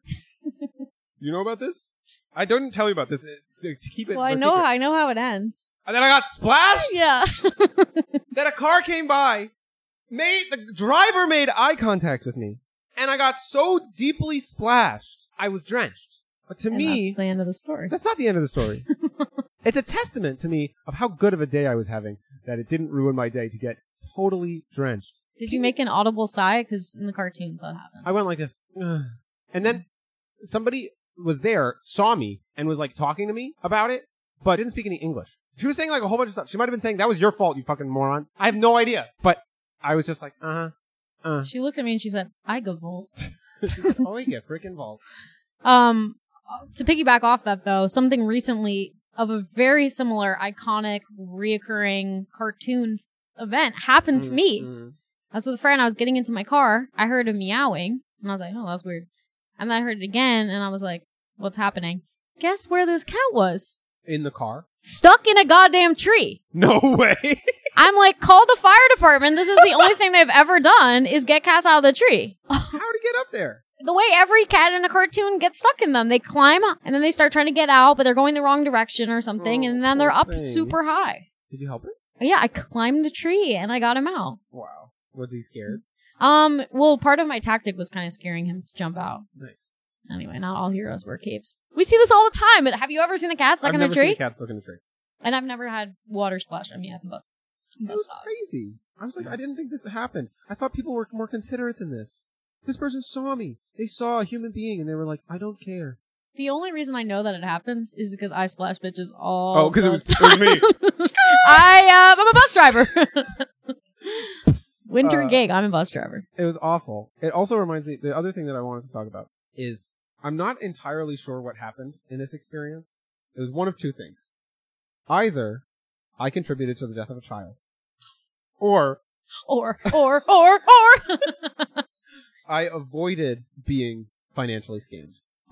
You know about this? I didn't tell you about this to keep it. Well, secret. I know how it ends. And then I got splashed. Yeah. Then a car came by, the driver made eye contact with me, and I got so deeply splashed, I was drenched. But to me, that's the end of the story. That's not the end of the story. It's a testament to me of how good of a day I was having that it didn't ruin my day to get totally drenched. Did you make an audible sigh? Because in the cartoons that happens. I went like this. And then somebody was there, saw me, and was like talking to me about it, but didn't speak any English. She was saying like a whole bunch of stuff. She might have been saying, that was your fault, you fucking moron. I have no idea. But I was just like, She looked at me and she said, I go Volt. She's like, oh, yeah, freaking Volt. To piggyback off that though, something recently of a very similar, iconic, reoccurring cartoon event happened to me. I was with a friend, I was getting into my car, I heard a meowing, and I was like, oh, that's weird. And then I heard it again, and I was like, what's happening? Guess where this cat was? In the car? Stuck in a goddamn tree. No way. I'm like, call the fire department. This is the only thing they've ever done is get cats out of the tree. How to get up there? The way every cat in a cartoon gets stuck in them. They climb and then they start trying to get out, but they're going the wrong direction or something, and then they're up super high. Did you help her? Yeah, I climbed the tree and I got him out. Wow. Was he scared? Well, part of my tactic was kind of scaring him to jump out. Nice. Anyway, not all heroes wear capes. We see this all the time, but have you ever seen a cat stuck in a tree? I've never seen a cat stuck in a tree. And I've never had water splashed on me. I've been busted. That's crazy. I was like, I didn't think this happened. I thought people were more considerate than this. This person saw me. They saw a human being and they were like, I don't care. The only reason I know that it happens is because I splash bitches all because it was me. I'm a bus driver. Winter gig. I'm a bus driver. It was awful. It also reminds me, the other thing that I wanted to talk about is I'm not entirely sure what happened in this experience. It was one of two things. Either I contributed to the death of a child, or I avoided being financially scammed.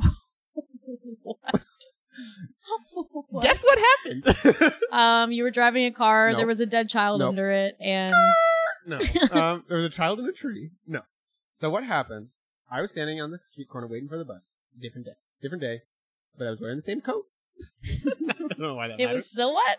What? Guess what happened? You were driving a car. Nope. There was a dead child under it, and no, there was a child in a tree. No. So what happened? I was standing on the street corner waiting for the bus. Different day, but I was wearing the same coat. I don't know why that it matters. was still wet.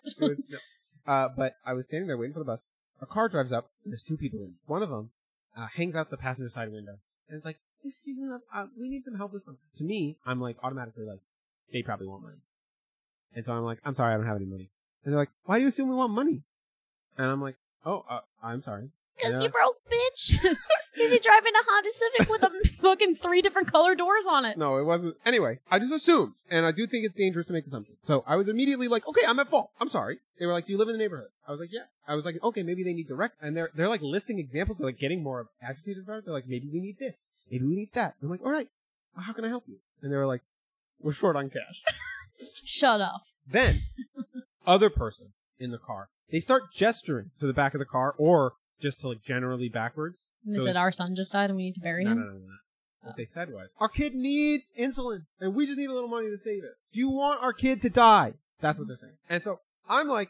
But I was standing there waiting for the bus. A car drives up, and there's two people in. One of them hangs out the passenger side window, and it's like, excuse me, we need some help with something. To me, I'm like, automatically like, they probably want money. And so I'm like, I'm sorry, I don't have any money. And they're like, why do you assume we want money? And I'm like, oh, I'm sorry. Because you broke, bitch. Because you're driving a Honda Civic with a fucking 3 different color doors on it. No, it wasn't. Anyway, I just assumed. And I do think it's dangerous to make assumptions. So I was immediately like, okay, I'm at fault. I'm sorry. They were like, do you live in the neighborhood? I was like, yeah. I was like, okay, maybe they need direct. And they're like listing examples. They're like getting more agitated about it. They're like, maybe we need this. Maybe we need that. I'm like, all right. Well, how can I help you? And they were like, we're short on cash. Shut up. Then, other person in the car, they start gesturing to the back of the car or just to like generally backwards. And they said, our son just died and we need to bury him? No. What they said was, our kid needs insulin and we just need a little money to save it. Do you want our kid to die? That's what they're saying. And so I'm like,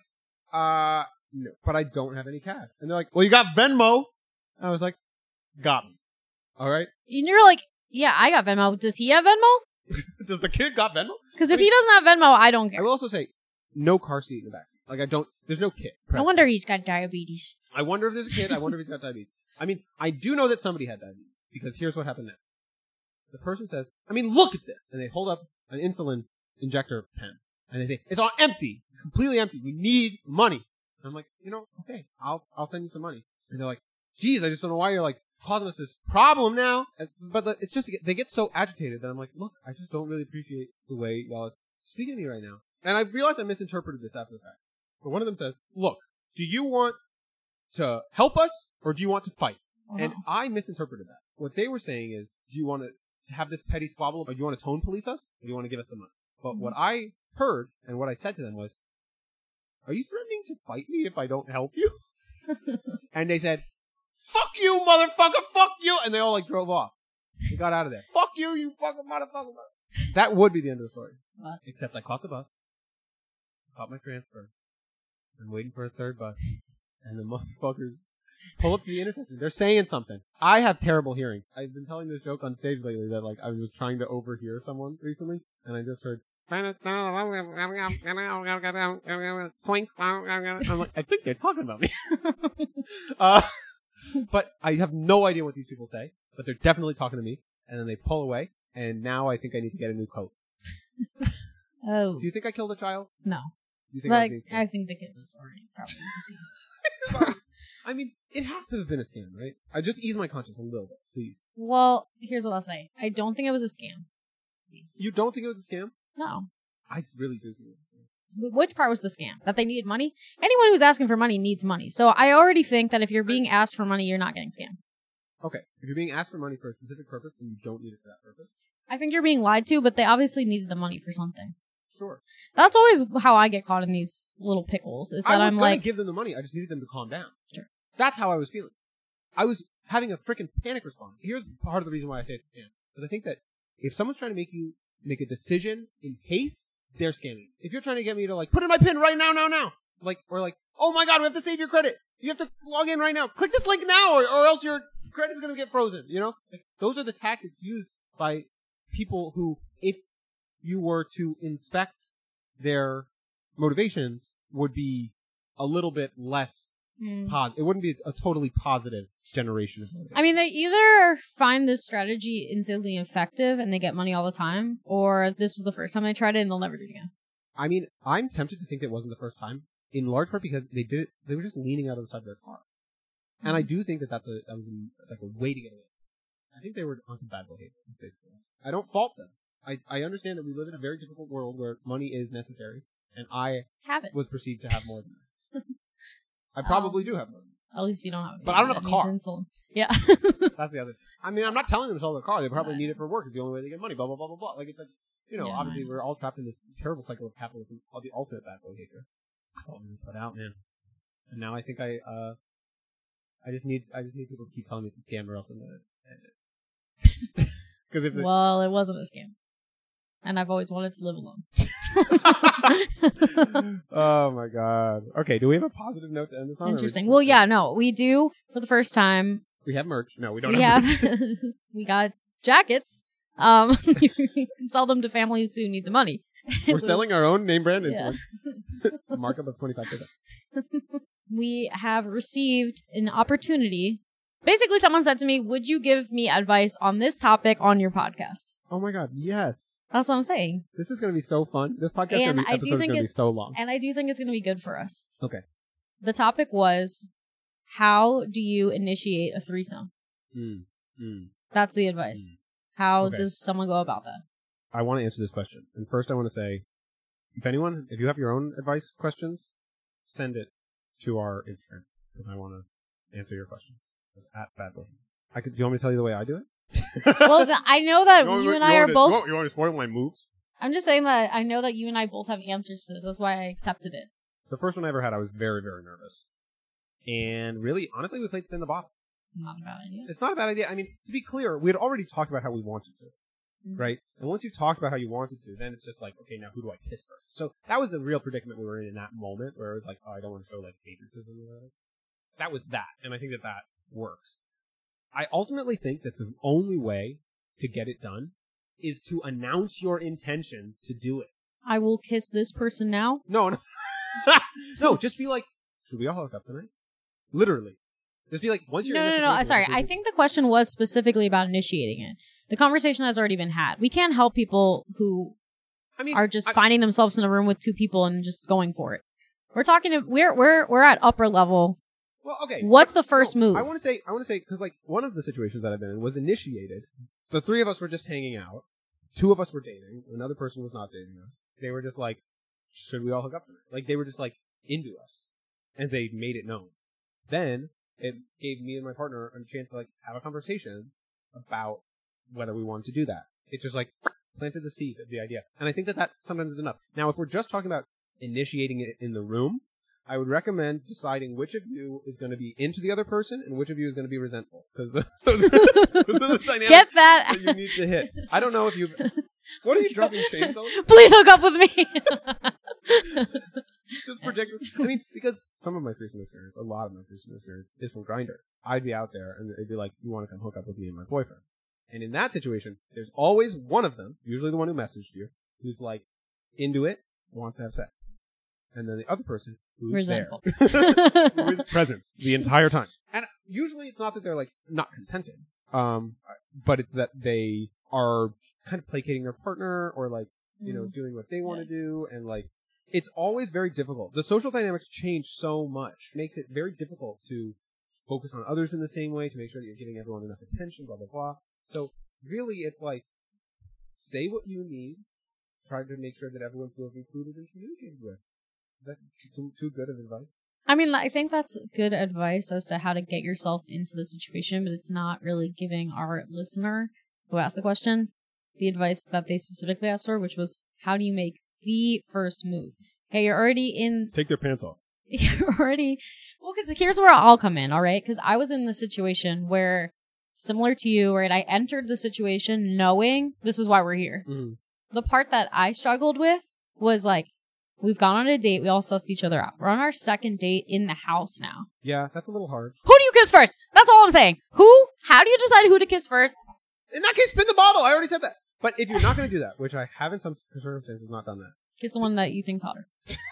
no, but I don't have any cash. And they're like, well, you got Venmo. I was like, got me. All right. And you're like, yeah, I got Venmo. Does he have Venmo? Does the kid got Venmo? Because if he doesn't have Venmo, I don't care. I will also say, no car seat in the backseat. Like, there's no kid present. I wonder he's got diabetes. I wonder if there's a kid. I wonder if he's got diabetes. I mean, I do know that somebody had diabetes because here's what happened next. The person says, I mean, look at this. And they hold up an insulin injector pen. And they say, it's all empty. It's completely empty. We need money. And I'm like, okay, I'll send you some money. And they're like, geez, I just don't know why you're like causing us this problem now. But it's just, they get so agitated that I'm like, look, I just don't really appreciate the way y'all are speaking to me right now. And I realized I misinterpreted this after the fact. But one of them says, look, do you want to help us or do you want to fight? Uh-huh. And I misinterpreted that. What they were saying is, do you want to have this petty squabble or do you want to tone police us or do you want to give us some money? But what I heard and what I said to them was, are you threatening to fight me if I don't help you? And they said, fuck you, motherfucker, fuck you. And they all like drove off. They got out of there. Fuck you, you fucking motherfucker. That would be the end of the story. What? Except I caught the bus. Caught my transfer. I'm waiting for a third bus. And the motherfuckers pull up to the intersection. They're saying something. I have terrible hearing. I've been telling this joke on stage lately that like I was trying to overhear someone recently. And I just heard twink. I'm like, I think they're talking about me. But I have no idea what these people say. But they're definitely talking to me. And then they pull away. And now I think I need to get a new coat. Oh. Do you think I killed a child? No. Do you think I think the kid was already probably deceased. I mean, it has to have been a scam, right? I just ease my conscience a little bit, please. Well, here's what I'll say. I don't think it was a scam. You don't think it was a scam? No. I really do think it was a scam. Which part was the scam? That they needed money? Anyone who's asking for money needs money. So I already think that if you're being asked for money, you're not getting scammed. Okay. If you're being asked for money for a specific purpose and you don't need it for that purpose. I think you're being lied to, but they obviously needed the money for something. Sure. That's always how I get caught in these little pickles. Is that I'm like, going to give them the money. I just needed them to calm down. Sure. That's how I was feeling. I was having a freaking panic response. Here's part of the reason why I say it's a scam. Because I think that if someone's trying to make you make a decision in haste, they're scamming. If you're trying to get me to like, put in my PIN right now, like, or like, oh my God, we have to save your credit. You have to log in right now. Click this link now, or else your credit's going to get frozen. You know, like, those are the tactics used by people who, if you were to inspect their motivations, would be a little bit less positive. It wouldn't be a totally positive generation of motivation. I mean, they either find this strategy insanely effective and they get money all the time, or this was the first time they tried it and they'll never do it again. I mean, I'm tempted to think it wasn't the first time, in large part because they were just leaning out of the side of their car. And I do think that was like a way to get away. I think they were on some bad behavior, basically. I don't fault them. I understand that we live in a very difficult world where money is necessary, and I was perceived to have more than that. I probably do have more than that. At least you don't have. But I don't have a car. Yeah. That's the other thing. I mean, I'm not telling them to sell their car. They probably need it for work. It's the only way they get money. Blah blah blah blah blah. Like, it's like, you know, obviously we're all trapped in this terrible cycle of capitalism, of the ultimate bad behavior. I thought we were put out, man. And now I think I just need people to keep telling me it's a scam, or else I'm gonna end it. Well, it wasn't a scam, and I've always wanted to live alone. Oh my god. Okay, do we have a positive note to end this on? Interesting. Well, yeah, no, we do for the first time. We have merch. No, we don't have merch. We got jackets. You can sell them to families who need the money. We're selling our own name brand. It's a markup of 25%. We have received an opportunity. Basically, someone said to me, would you give me advice on this topic on your podcast? Oh my god, yes. That's what I'm saying. This is going to be so fun. This podcast episode is going to be so long. And I do think it's going to be good for us. Okay. The topic was, how do you initiate a threesome? That's the advice. How does someone go about that? I want to answer this question. And first I want to say, if you have your own advice questions, send it to our Instagram, because I want to answer your questions. It's @badboy. Do you want me to tell you the way I do it? Well, I know that you and I are both... You want to spoil my moves? I'm just saying that I know that you and I both have answers to this. That's why I accepted it. The first one I ever had, I was very, very nervous. And really, honestly, we played Spin the Bottle. Not a bad idea. It's not a bad idea. I mean, to be clear, we had already talked about how we wanted to, right? And once you've talked about how you wanted to, then it's just like, okay, now who do I kiss first? So that was the real predicament we were in that moment, where it was like, oh, I don't want to show like favoritism. That was that, and I think that works. I ultimately think that the only way to get it done is to announce your intentions to do it. I will kiss this person now? No. No, just be like, should we all hook up tonight? Literally. Just be like, once you're in this No. Sorry, I think the question was specifically about initiating it. The conversation has already been had. We can't help people who are just finding themselves in a room with two people and just going for it. We're talking. We're at upper level. Well, okay. What's the first move? I want to say, because like one of the situations that I've been in was initiated. The three of us were just hanging out. Two of us were dating. Another person was not dating us. They were just like, should we all hook up tonight? Like, they were just like into us, and they made it known. Then it gave me and my partner a chance to like have a conversation about whether we wanted to do that. It just like planted the seed of the idea, and I think that sometimes is enough. Now, if we're just talking about initiating it in the room, I would recommend deciding which of you is going to be into the other person and which of you is going to be resentful, because those are the dynamics Get that you need to hit. I don't know if you've... What are you dropping chains on? Please hook up with me. Just project. I mean, because some of my threesome experience, a lot of my threesome experience is from Grindr. I'd be out there and they'd be like, you want to come hook up with me and my boyfriend. And in that situation, there's always one of them, usually the one who messaged you, who's like into it, wants to have sex. And then the other person who's resentful. There, who is present the entire time. And usually it's not that they're like not consenting, but it's that they are kind of placating their partner or like, you know, doing what they want to do. And like, it's always very difficult. The social dynamics change so much. It makes it very difficult to focus on others in the same way, to make sure that you're giving everyone enough attention, blah, blah, blah. So really it's like, say what you need, try to make sure that everyone feels included and communicated with. Is that too good of advice? I mean, I think that's good advice as to how to get yourself into the situation, but it's not really giving our listener who asked the question the advice that they specifically asked for, which was, how do you make the first move? Okay, you're already in... Take their pants off. You're already... Well, because here's where I'll come in, all right? Because I was in the situation where, similar to you, right, I entered the situation knowing this is why we're here. Mm-hmm. The part that I struggled with was like, We've gone on a date. We all sussed each other out. We're on our second date in the house now. Yeah, that's a little hard. Who do you kiss first? That's all I'm saying. How do you decide who to kiss first? In that case, spin the bottle. I already said that. But if you're not going to do that, which I have in some circumstances not done that. Kiss the one that you think's hotter.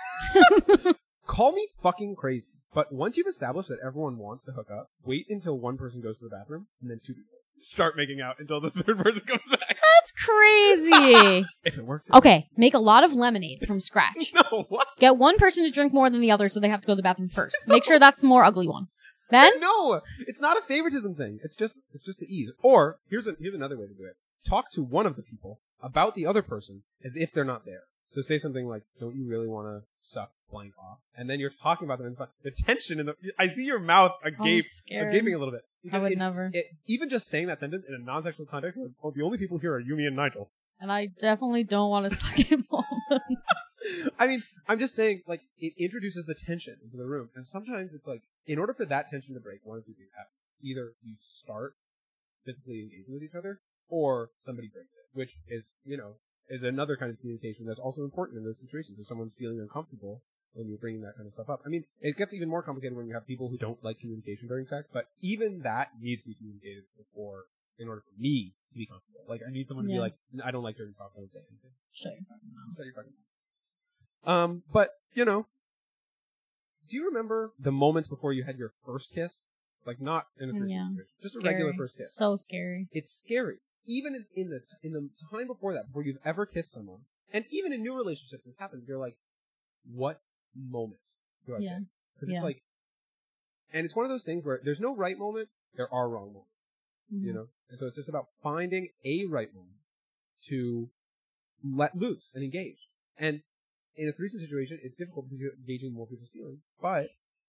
Call me fucking crazy. But once you've established that everyone wants to hook up, wait until one person goes to the bathroom and then two people start making out until the third person comes back. That's crazy. If it works. Okay, make a lot of lemonade from scratch. No, what? Get one person to drink more than the other so they have to go to the bathroom first. Make sure that's the more ugly one. Then? No, it's not a favoritism thing. It's just the ease. Or, here's another way to do it. Talk to one of the people about the other person as if they're not there. So say something like, don't you really want to suck blank off? And then you're talking about them and the tension I see your mouth gaping a little bit. I would never. Even just saying that sentence in a non-sexual context, like, oh, the only people here are Yumi and Nigel. And I definitely don't want to suck him off. I mean, I'm just saying, like, it introduces the tension into the room. And sometimes it's like, in order for that tension to break, one of two things happens. Either you start physically engaging with each other, or somebody breaks it, which is, is another kind of communication that's also important in those situations. If someone's feeling uncomfortable when you're bringing that kind of stuff up. I mean, it gets even more complicated when you have people who don't like communication during sex, but even that needs to be communicated before, in order for me to be comfortable. Like, I need someone to be like, I don't like during talk, don't say anything. Shut your fucking mouth. Shut your fucking mouth. But, do you remember the moments before you had your first kiss? Like, not in a first situation, just a regular first kiss. So scary. It's scary. Even in the time before that, before you've ever kissed someone, and even in new relationships, this happens. You're like, what moment do I pick? Because it's like, and it's one of those things where there's no right moment, there are wrong moments, And so it's just about finding a right moment to let loose and engage. And in a threesome situation, it's difficult because you're engaging more people's feelings, but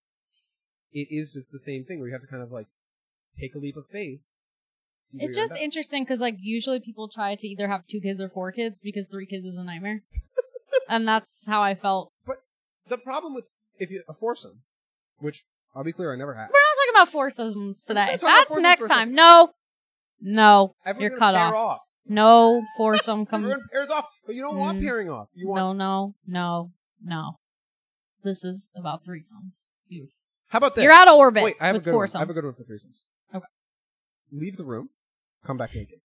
it is just the same thing where you have to kind of like take a leap of faith. It's just interesting because like usually people try to either have 2 kids or 4 kids because 3 kids is a nightmare. And that's how I felt. But the problem with a foursome, which I'll be clear, I never had. We're not talking about foursomes today. That's next time. No, you're cut off. No foursome come. Everyone pairs off, but you don't want pairing off. You want No. This is about threesomes. How about this? You're out of orbit. Wait, I have with a good foursomes. one. I have a good one for threesomes. Okay. Leave the room. Come back naked.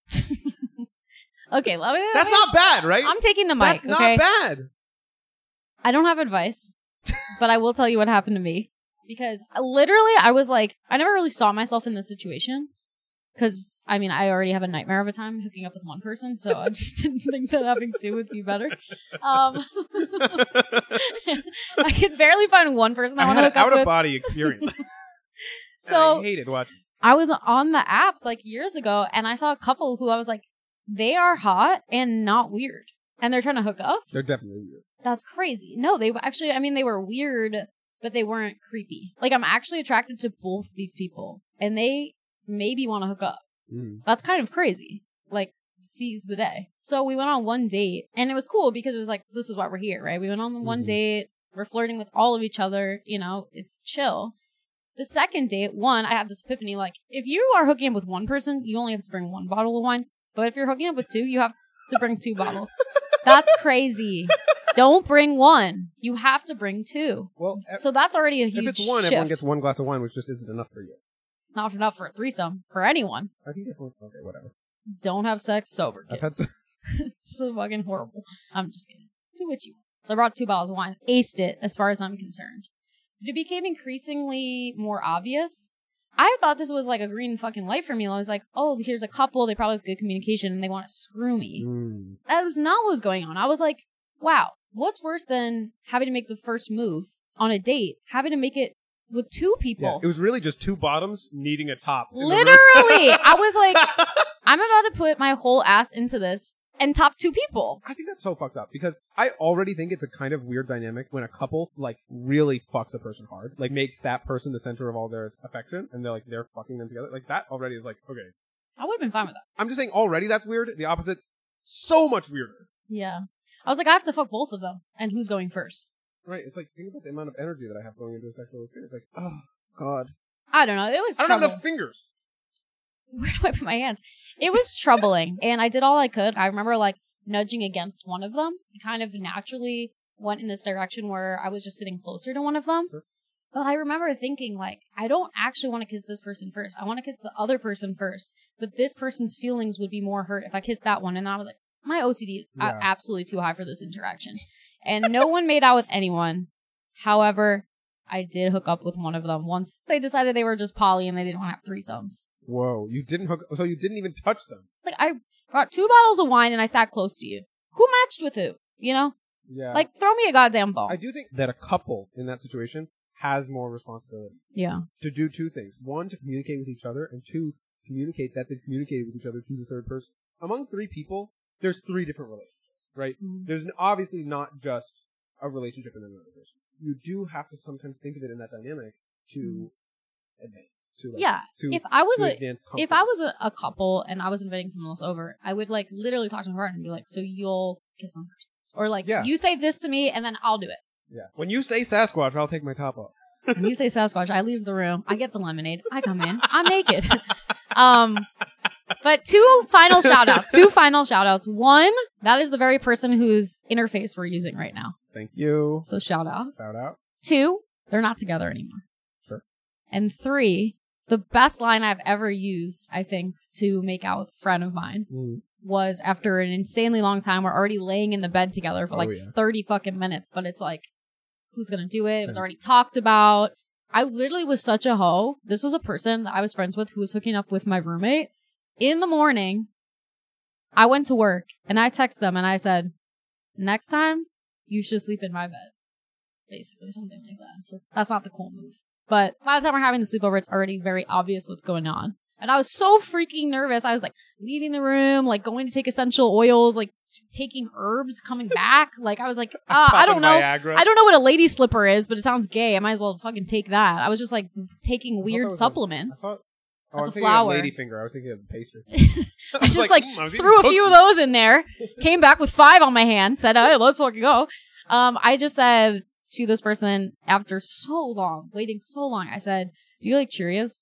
Okay, that's not bad, right? I'm taking the mic. That's not bad. I don't have advice, but I will tell you what happened to me. Because literally, I was like, I never really saw myself in this situation. Because, I mean, I already have a nightmare of a time hooking up with one person, so I just didn't think that having 2 would be better. I could barely find one person I want to hook up with. Out-of-body experience. So I hated watching. I was on the apps like years ago, and I saw a couple who I was like, they are hot and not weird. And they're trying to hook up. They're definitely weird. That's crazy. No, they actually, I mean, they were weird, but they weren't creepy. Like, I'm actually attracted to both these people, and they maybe want to hook up. That's kind of crazy. Like, seize the day. So we went on one date, and it was cool because it was like, this is why we're here, right? We went on one date, we're flirting with all of each other, it's chill. The second date, I had this epiphany, like, if you are hooking up with one person, you only have to bring 1 bottle of wine. But if you're hooking up with 2, you have to bring 2 bottles. That's crazy. Don't bring 1. You have to bring 2. Well, so that's already a huge If it's 1, shift. everyone gets 1 glass of wine, which just isn't enough for you. Not enough for a threesome. For anyone. I think it's 1. Okay, whatever. Don't have sex sober, kids. It's so fucking horrible. I'm just kidding. Do what you want. So I brought 2 bottles of wine. Aced it, as far as I'm concerned. It became increasingly more obvious. I thought this was like a green fucking light for me. I was like, oh, here's a couple. They probably have good communication and they want to screw me. That was not what was going on. I was like, wow, what's worse than having to make the first move on a date, having to make it with 2 people? Yeah, it was really just 2 bottoms needing a top. Literally. I was like, I'm about to put my whole ass into this and top 2 people. I think that's so fucked up because I already think it's a kind of weird dynamic when a couple like really fucks a person hard, like makes that person the center of all their affection, and they're fucking them together. Like that already is like, okay. I would have been fine with that. I'm just saying already that's weird. The opposite's so much weirder. Yeah. I was like, I have to fuck both of them, and who's going first? Right. It's like, think about the amount of energy that I have going into a sexual experience. Like, oh God. I don't know. It was. I don't have enough fingers. Where do I put my hands? It was troubling, and I did all I could. I remember, like, nudging against one of them. It kind of naturally went in this direction where I was just sitting closer to one of them. Sure. But I remember thinking, like, I don't actually want to kiss this person first. I want to kiss the other person first. But this person's feelings would be more hurt if I kissed that one. And I was like, my OCD is absolutely too high for this interaction. And no one made out with anyone. However, I did hook up with one of them once they decided they were just poly and they didn't want to have threesomes. Whoa, you didn't hook, so you didn't even touch them. It's like, I brought 2 bottles of wine and I sat close to you. Who matched with who? You know? Yeah. Like, throw me a goddamn ball. I do think that a couple in that situation has more responsibility. Yeah. To do 2 things. 1, to communicate with each other, and 2, communicate that they've communicated with each other to the third person. Among 3 people, there's 3 different relationships, right? Mm-hmm. There's obviously not just a relationship and another person. You do have to sometimes think of it in that dynamic to advance. To like, yeah. To, if I was a couple and I was inviting someone else over, I would like literally talk to my partner and be like, so you'll kiss them first. Or like, you say this to me and then I'll do it. Yeah. When you say Sasquatch, I'll take my top off. When you say Sasquatch, I leave the room. I get the lemonade. I come in. I'm naked. But 2 final shout outs. 1, that is the very person whose interface we're using right now. Thank you. So shout out. 2, they're not together anymore. Sure. And 3, the best line I've ever used, I think, to make out with a friend of mine was after an insanely long time. We're already laying in the bed together for 30 fucking minutes, but it's like, who's gonna do it? It was already talked about. I literally was such a hoe. This was a person that I was friends with who was hooking up with my roommate. In the morning, I went to work and I texted them and I said, next time, you should sleep in my bed. Basically, something like that. That's not the cool move. But by the time we're having the sleepover, it's already very obvious what's going on. And I was so freaking nervous. I was like leaving the room, like going to take essential oils, like taking herbs, coming back. Like I was like, I don't know. Viagra. I don't know what a lady slipper is, but it sounds gay. I might as well fucking take that. I was just like taking weird supplements. That's a flower. Lady finger. I was thinking of the pastry. I just like threw a few of those in there. Came back with 5 on my hand. Said, "Hey, let's fucking go." I just said to this person after so long, waiting so long. I said, "Do you like Cheerios?"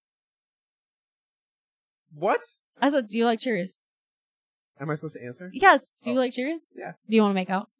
What? I said, "Do you like Cheerios?" Am I supposed to answer? Yes. Do you like Cheerios? Yeah. Do you want to make out?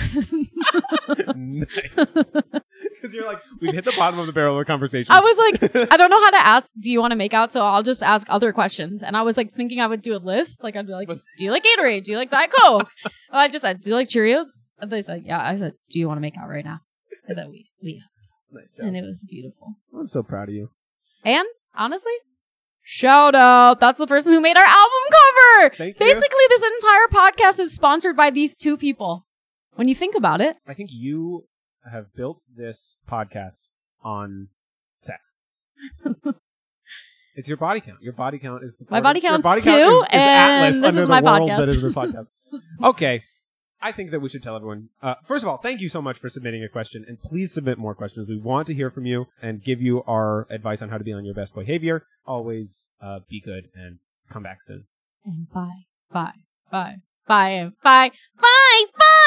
Nice. Because you're like, we've hit the bottom of the barrel of the conversation. I was like, I don't know how to ask, do you want to make out? So I'll just ask other questions. And I was like thinking I would do a list. Like I'd be like, do you like Gatorade? Do you like Diet Coke? I just said, do you like Cheerios? And they said, yeah. I said, do you want to make out right now? And then we nice job. And it was beautiful. I'm so proud of you. And honestly, shout out. That's the person who made our album cover. Thank you. Basically, this entire podcast is sponsored by these 2 people. When you think about it. I think you have built this podcast on sex. It's your body count. Your body count is my body count's body 2, count is and Atlas this is my podcast. That is the podcast. Okay. I think that we should tell everyone. First of all, thank you so much for submitting a question, and please submit more questions. We want to hear from you and give you our advice on how to be on your best behavior. Always be good and come back soon. And bye.